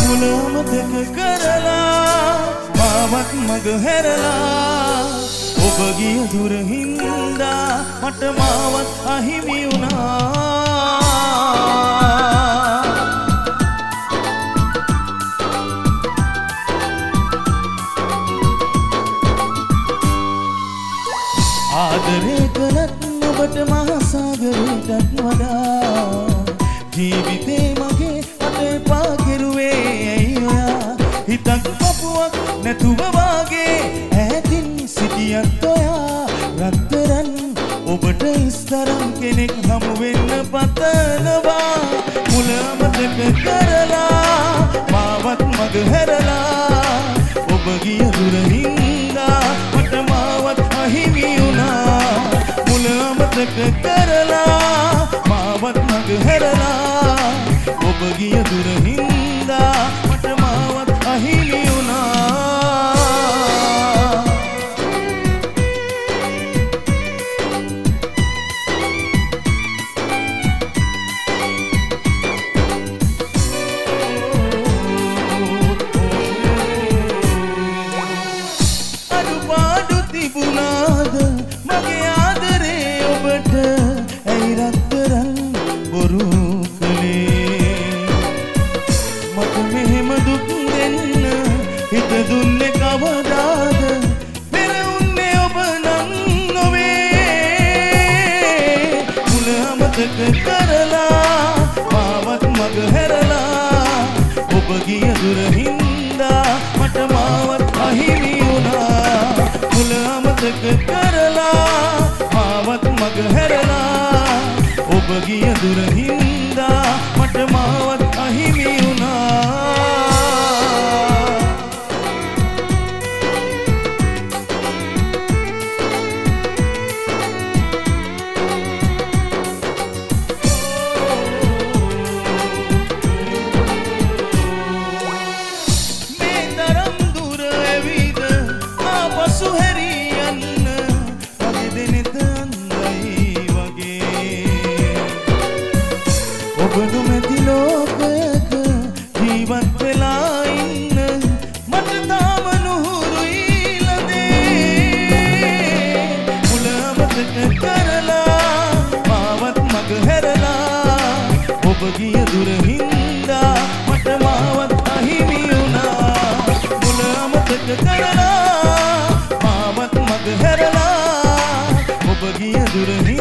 මුල අමතක කරලා මාවත් මග හැරලා ඔබ ගිය දුර හින්දා මට මාවත් අහිමි වුණා ආදරේ කළත් ඔබට මහා සාගරයටත් වඩා ජීවිතේ මගේ අතේ පා කෙරුවේ ඇයි ඔයා හිතක් පපුවක් නැතුව වාගේ ඈතින් සිටියත් ඔයා රත්තරන් ඔබට ඉස්තරම් කෙනෙක් හමු වෙන්න පතනවා මුල අමතක කරලා මාවත් මග හැරලා ඔබ ගිය දුර හින්දා මට මාවත් අහිමි වුණා මුල අමතක කරලා මාවත් මග හැරලා ඔබ ගිය දුර හින්දා මට මාවත් අහිමි වුණා අඩුපාඩු තිබුණාද මගේ ආදරේ ඔබට ඇයි රත්තරන් බොරු කළේ මට මෙහෙම දුක් දෙන්න හිත දුන්නේ කවදාද පෙර උන්නේ ඔබ නම් නොවේ මුල අමතක කරලා මාවත් මග හැරලා ඔබ ගිය දුර හින්දා මට මාවත් අහිමි වුණා මුල අමතක කරලා මාවත් මග හැරලා ඔබ ගිය දුර හින්දා මට මාවත් අහිමි වුණා මේ තරම් දුර ඇවිද ආපසු හැරියන්න මගේ දෙනෙත අන්දයි වගේ ඔබ නොමැති ලෝකයක ජීවත් වෙලා ඉන්න මට තාම නුහුරුයි ලදේ මුල අමතක කරලා මාවත් මග හැරලා ඔබ ගිය දුර හින්දා මට මාවත් අහිමි වුණා මුල අමතක කරලා මාවත් මග හැරලා ඔබ ගිය දුර